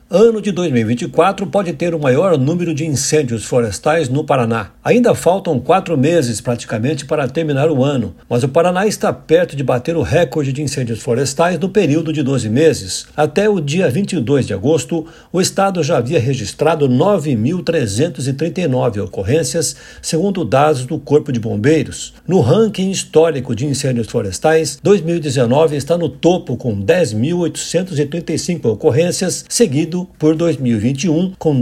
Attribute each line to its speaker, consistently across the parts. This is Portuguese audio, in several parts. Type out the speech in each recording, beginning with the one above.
Speaker 1: Ano de 2024 pode ter o maior número de incêndios florestais no Paraná. Ainda faltam 4 meses praticamente para terminar o ano, mas o Paraná está perto de bater o recorde de incêndios florestais no período de 12 meses. Até o dia 22 de agosto, o estado já havia registrado 9.339 ocorrências, segundo dados do Corpo de Bombeiros. No ranking histórico de incêndios florestais, 2019 está no topo com 10.835 ocorrências, seguido por 2021, com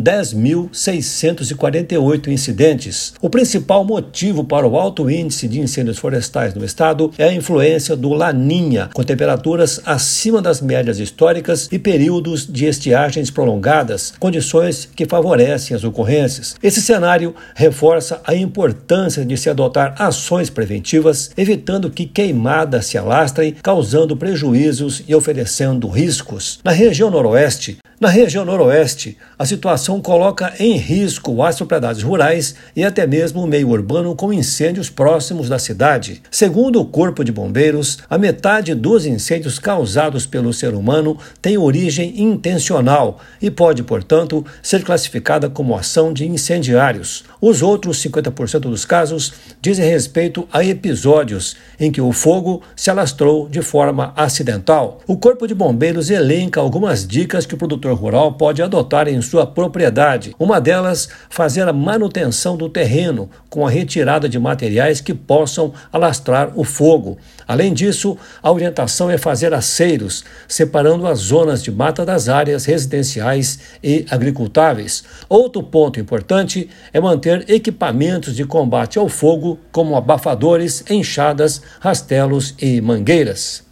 Speaker 1: 10.648 incidentes. O principal motivo para o alto índice de incêndios florestais no estado é a influência do Laninha, com temperaturas acima das médias históricas e períodos de estiagens prolongadas, condições que favorecem as ocorrências. Esse cenário reforça a importância de se adotar ações preventivas, evitando que queimadas se alastrem, causando prejuízos e oferecendo riscos. Na região noroeste, a situação coloca em risco as propriedades rurais e até mesmo o meio urbano com incêndios próximos da cidade. Segundo o Corpo de Bombeiros, a metade dos incêndios causados pelo ser humano tem origem intencional e pode, portanto, ser classificada como ação de incendiários. Os outros 50% dos casos dizem respeito a episódios em que o fogo se alastrou de forma acidental. O Corpo de Bombeiros elenca algumas dicas que o produtor rural pode adotar em sua propriedade. Uma delas, fazer a manutenção do terreno com a retirada de materiais que possam alastrar o fogo. Além disso, a orientação é fazer aceiros, separando as zonas de mata das áreas residenciais e agricultáveis. Outro ponto importante é manter equipamentos de combate ao fogo, como abafadores, enxadas, rastelos e mangueiras.